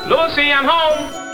Lucy, I'm home.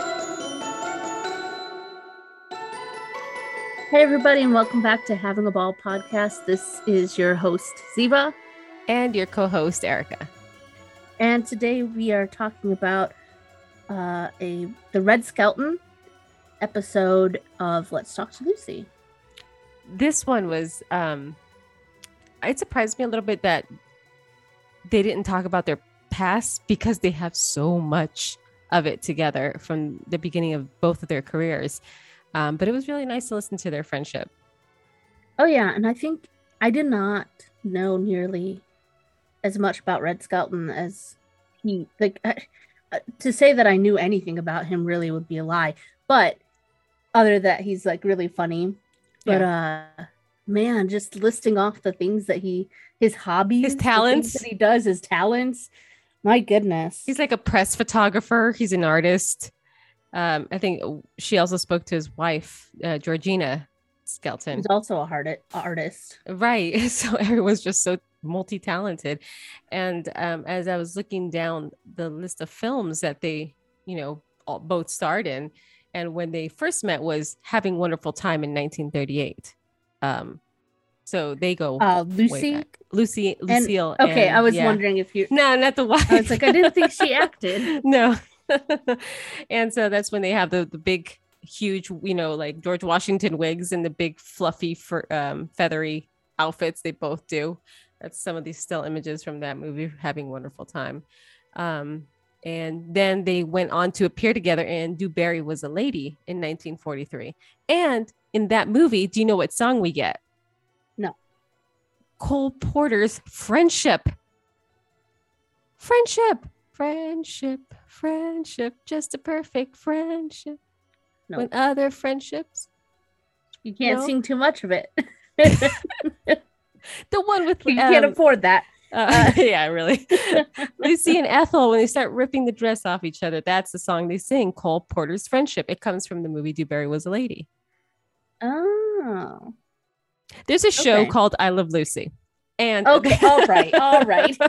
Hey, everybody, and welcome back to Having a Ball podcast. This is your host, Ziva. And your co-host, Erica. And today we are talking about the Red Skelton episode of Let's Talk to Lucy. This one was, it surprised me a little bit that they didn't talk about their past because they have so much of it together from the beginning of both of their careers. But it was really nice to listen to their friendship. Oh, yeah. And I think I did not know nearly as much about Red Skelton as he, to say that I knew anything about him really would be a lie. But other that he's like really funny. But man, just listing off the things that his hobbies, his talents that he does, his talents. My goodness. He's like a press photographer. He's an artist. I think she also spoke to his wife, Georgina Skelton. He's also a artist. Right. So everyone's just so multi-talented. And as I was looking down the list of films that they, both starred in, and when they first met was Having Wonderful Time in 1938. So they go Lucille. Okay, I was wondering if you... No, not the wife. I was like, I didn't think she acted. No. And so that's when they have the big, huge, like George Washington wigs and the big fluffy feathery outfits they both do. That's some of these still images from that movie, Having Wonderful Time. And then they went on to appear together in Do Barry Was a Lady in 1943. And in that movie, do you know what song we get? No. Cole Porter's Friendship. Friendship, just a perfect friendship. No. When other friendships. You can't sing too much of it. The one with... You can't afford that. Yeah, really. Lucy and Ethel, when they start ripping the dress off each other, that's the song they sing, Cole Porter's Friendship. It comes from the movie Do Barry Was a Lady. Oh. There's a show called I Love Lucy. And okay, all right.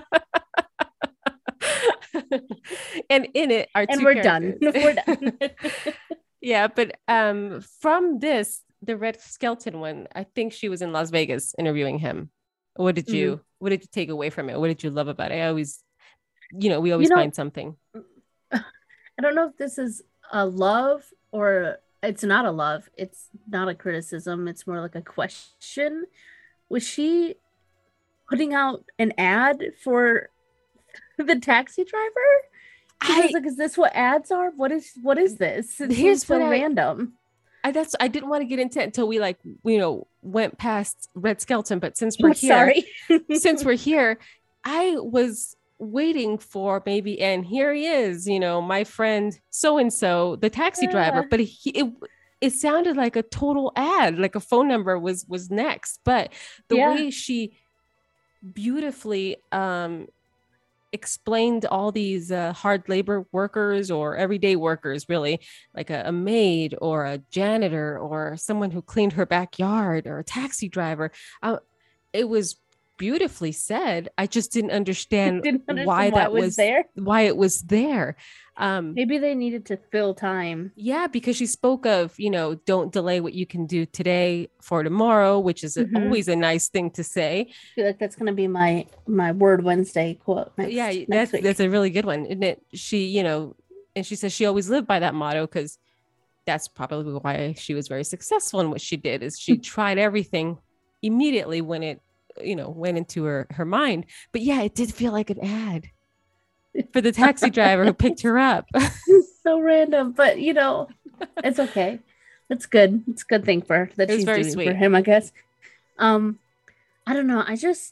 And in it are and two we're characters. done. We're done. Yeah, but from this, the Red Skelton one, I think she was in Las Vegas interviewing him. What did you take away from it? What did you love about it? I always, we always find something. I don't know if this is a love or it's not a love. It's not a criticism. It's more like a question. Was she putting out an ad for the taxi driver? Is this what ads are? What is this? Here's so random. I didn't want to get into it until we went past Red Skelton, but since we're here, I was waiting for maybe, and here he is, my friend so-and-so, the taxi driver, but it sounded like a total ad, like a phone number was next, but the way she beautifully explained all these hard labor workers or everyday workers, really, like a maid or a janitor or someone who cleaned her backyard or a taxi driver. It was beautifully said. I just didn't understand, why it was there. Maybe they needed to fill time. Yeah, because she spoke of, don't delay what you can do today for tomorrow, which is always a nice thing to say. I feel like that's going to be my Word Wednesday quote. That's a really good one, isn't it? She, and she says she always lived by that motto because that's probably why she was very successful in what she did, is she tried everything immediately when it, went into her mind. But yeah, it did feel like an ad for the taxi driver who picked her up. So random, but it's okay. It's good. It's a good thing for that she's doing sweet for him, I guess. I don't know.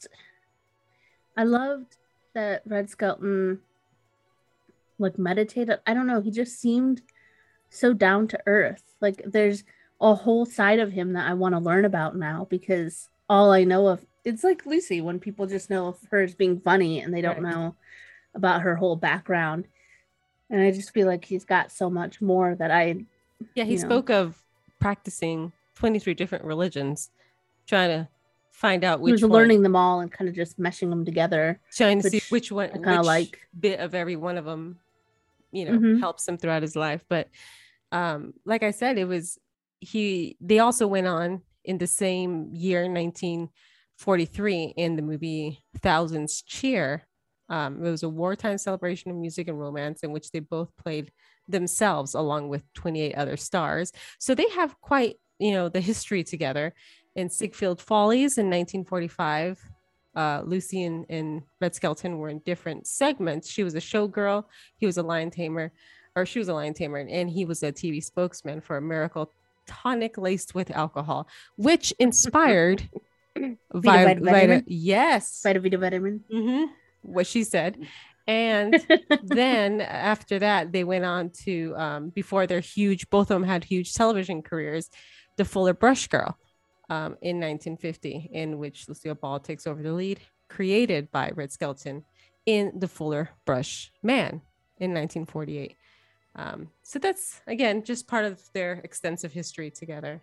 I loved that Red Skelton meditated. I don't know. He just seemed so down to earth. Like there's a whole side of him that I want to learn about now, because all I know of, it's like Lucy, when people just know of her as being funny and they don't know about her whole background. And I just feel like he's got so much more that he spoke of practicing 23 different religions, trying to find out which one. Learning them all and kind of just meshing them together. Trying to see which one, I kind of like bit of every one of them helps him throughout his life. But like I said, they also went on in the same year, 1943, in the movie Thousands Cheer. It was a wartime celebration of music and romance in which they both played themselves along with 28 other stars. So they have quite, the history together. In Ziegfeld Follies in 1945, Lucy and Red Skelton were in different segments. She was a showgirl, he was a lion tamer, or she was a lion tamer, and he was a TV spokesman for a miracle tonic laced with alcohol, which inspired Vitamin. Yes. Vitamin. Mm-hmm. What she said. And then after that, they went on to, before their both of them had huge television careers, The Fuller Brush Girl in 1950, in which Lucille Ball takes over the lead, created by Red Skelton in The Fuller Brush Man in 1948. So that's, again, just part of their extensive history together.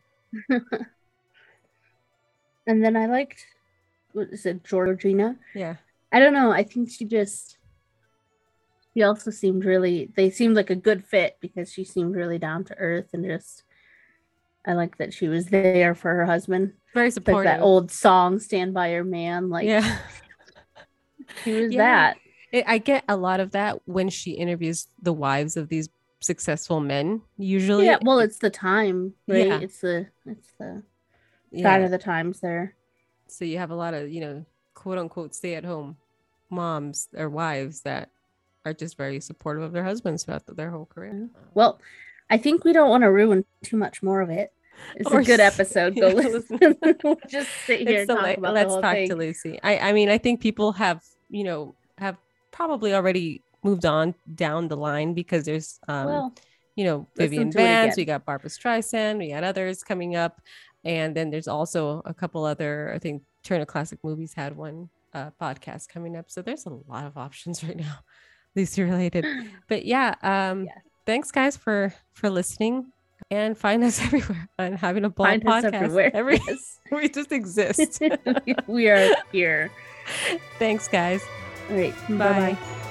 And then I liked, what is it, Georgina? Yeah. I don't know. I think she also seemed they seemed like a good fit because she seemed really down to earth and I like that she was there for her husband. Very supportive. Like that old song, Stand By Your Man. Like, yeah. She was that. I get a lot of that when she interviews the wives of these successful men, usually. Yeah, well, it's the time, right? Yeah. It's the sign of the times there. So you have a lot of, quote unquote stay-at-home moms or wives that are just very supportive of their husbands throughout their whole career. Well, I think we don't want to ruin too much more of it. It's a good episode. Go listen. We'll just sit here and talk about Let's talk to Lucy. I mean, I think people have probably already moved on down the line because there's Vivian Vance, we got Barbra Streisand, we got others coming up, and then there's also a couple other, I think Turner Classic Movies had one podcast coming up, so there's a lot of options right now, Lucy related. But thanks guys for listening, and find us everywhere on Having a Ball podcast. Everywhere. We just exist. We are here. Thanks guys. All right. Bye-bye.